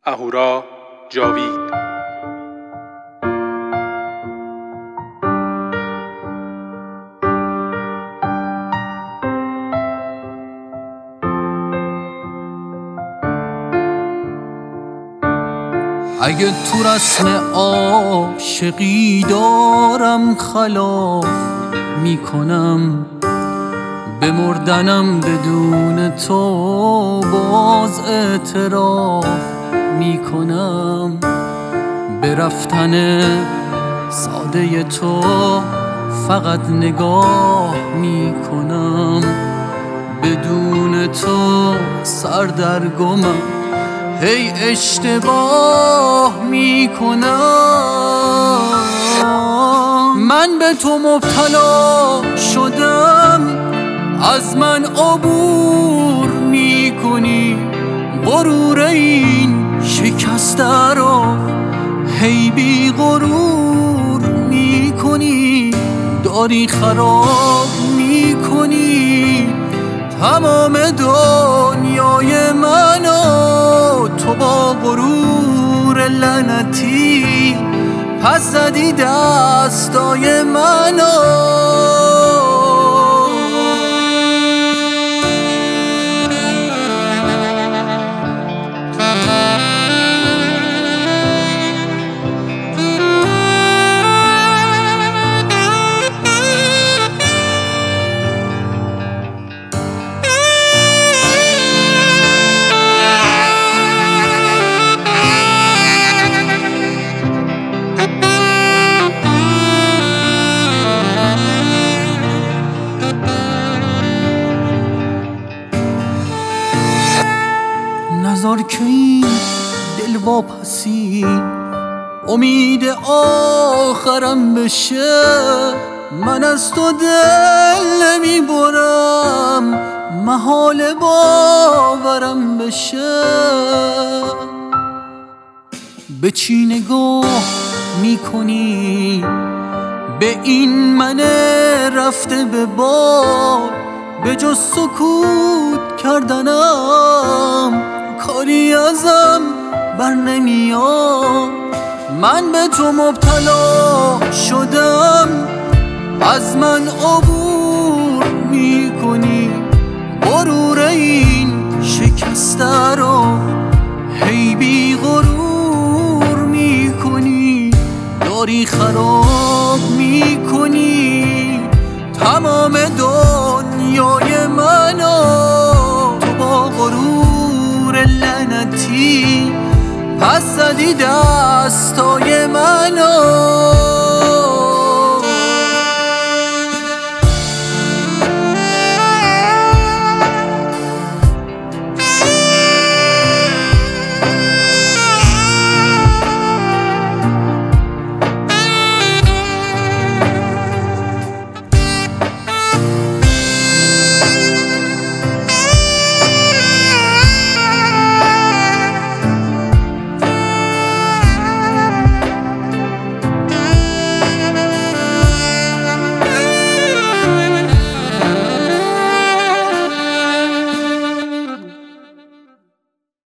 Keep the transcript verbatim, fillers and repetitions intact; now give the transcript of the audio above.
اهورا جاوید. اگه تو رسم عاشقی دارم خلاف میکنم، به مردنم بدون تو باز اعتراف میکنم، به رفتن ساده تو فقط نگاه میکنم، بدون تو سردرگمم هی اشتباه میکنم. من به تو مبتلا شدم، از من عبور میکنی، غرور این شکسته رو هی بی غرور میکنی، داری خراب میکنی تمام دنیای منو. تو با غرور لعنتی پس زدی دستای منو. نذار که این دل واپسی امید آخرم بشه، من از تو دل نمی برم محال باورم بشه. به چی نگاه میکنی؟ به این من رفته به بار، به جز سکوت کردنم کاری ازم بر نمیاد. من به تو مبتلا شدم، از من عبور میکنی، غرور این شکسته رو هی بی غرور میکنی، داری خراب میکنی تمام دنیای منو. تو با غرور لعنتی پس زدی دستای منو.